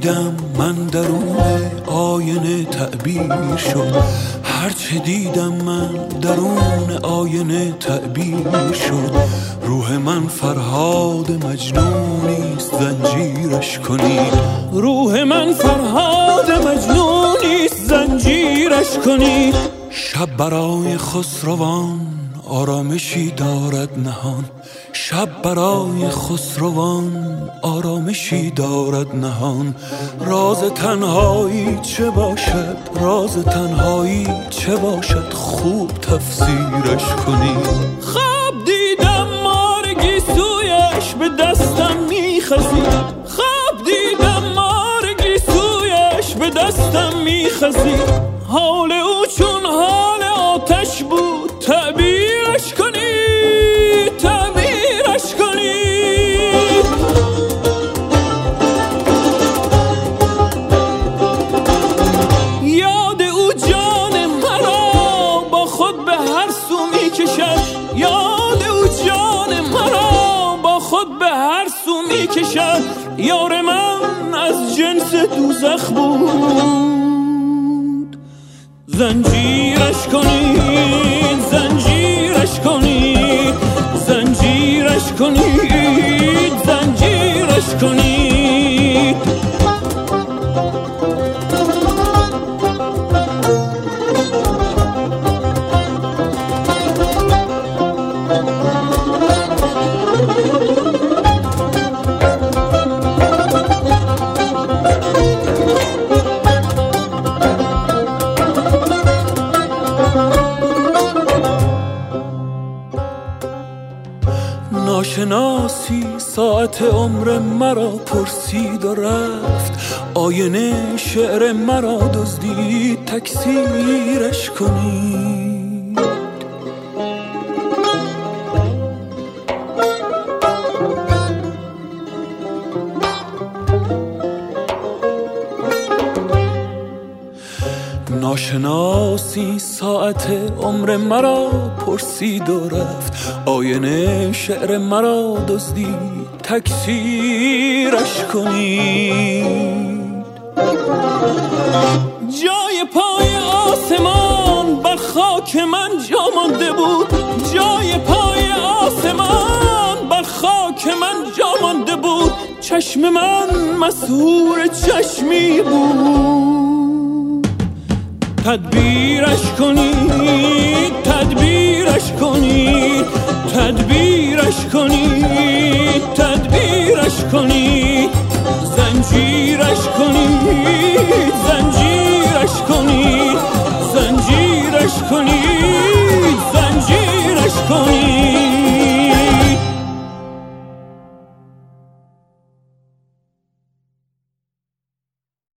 دیدم من درون آینه تعبیر شد، هرچه دیدم من درون آینه تعبیر شد. روح من فرهاد مجنونیست زنجیرش کنید، روح من فرهاد مجنونیست زنجیرش کنید. شب برای خسروان آرامشی دارد نهان، شب برای خسروان آرامشی دارد نهان. راز تنهایی چه باشد، راز تنهایی چه باشد، خوب تفسیرش کنید. خواب دیدم مار گیسویش به دستم میخزید، خواب دیدم مار گیسویش به دستم میخزید. حال او چون حال آتش بود، تعبیرش کنید، تعبیرش کنید. یاد او جان مرا با خود به هر سو میکشد، یاد او جان مرا با خود به هر سو میکشد. یار من از جنس دوزخ بود، زنجیرش کنید، زنجیرش کنید، زنجیرش کنید، زنجیرش کنید. ناشناسی ساعت عمر مرا پرسید و رفت، آینه شعر مرا دزدید، تکثیرش کنید. ناشناسی ساعت عمر مرا پرسید و رفت، آینه شعر مرا دزدید، تکثیرش کنید. جای پای آسمان بر خاک من جا مانده بود، جای پای آسمان بر خاک من جا مانده بود. چشم من مسحور چشمی بود، تدبیرش کنید، تدبیرش کنید، تدبیرش کنید، تدبیرش کنید. زنجیرش کنید، زنجیرش کنید، زنجیرش کنید.